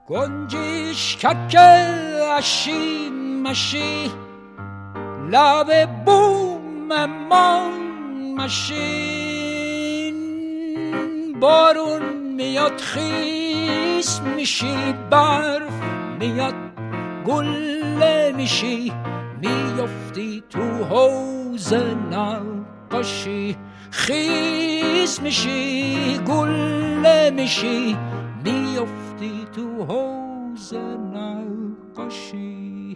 گنجیش ککل اشی مشی لب بوم من مشین بارون میاد خیس میشی برف میاد گله میشی میفتی تو حوض نقاشی خیس میشی گله میشی میفتی تو حوض نقاشی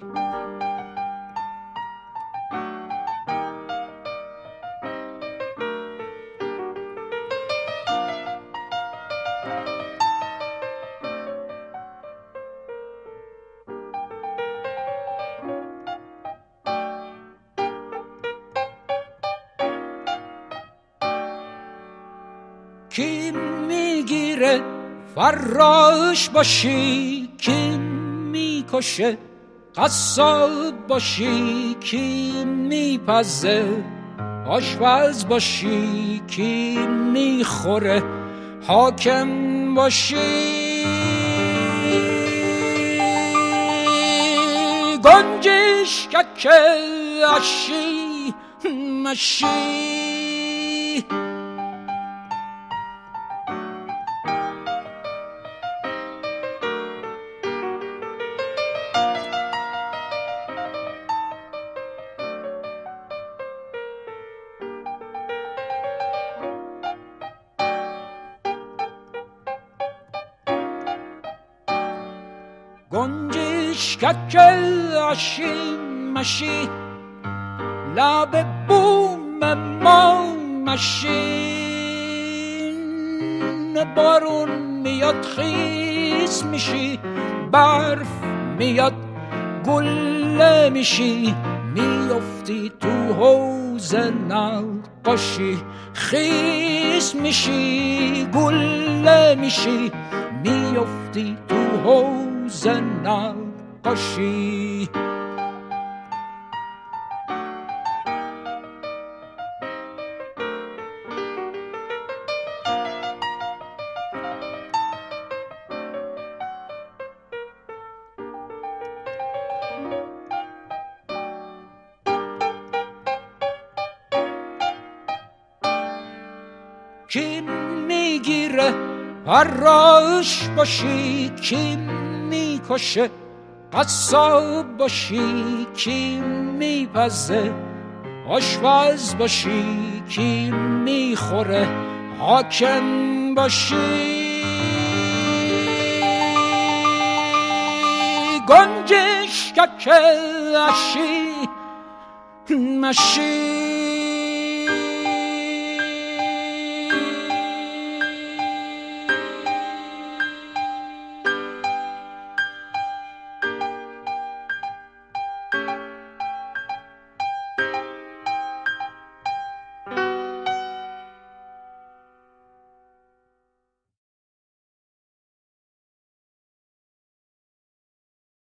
کی میگیره فراش باشی کی میکشه قصاب باشی کی میپزه آشپز باشی کی میخوره حاکم باشی گنجش ککل اشی مشی گنجش ککل اشی مشی لب بوم ما مشین بارون میاد خیس میشی برف میاد گله میشی میفتی تو حوض نقاشی خیس میشی گله میشی میفتی تو حوض نقاشی کی میگیره فراش باشی کی میکشه قصاب باشی کی میپزه آشپز باشی کی میخوره حاکم باشی گنجش ککل اشی مشی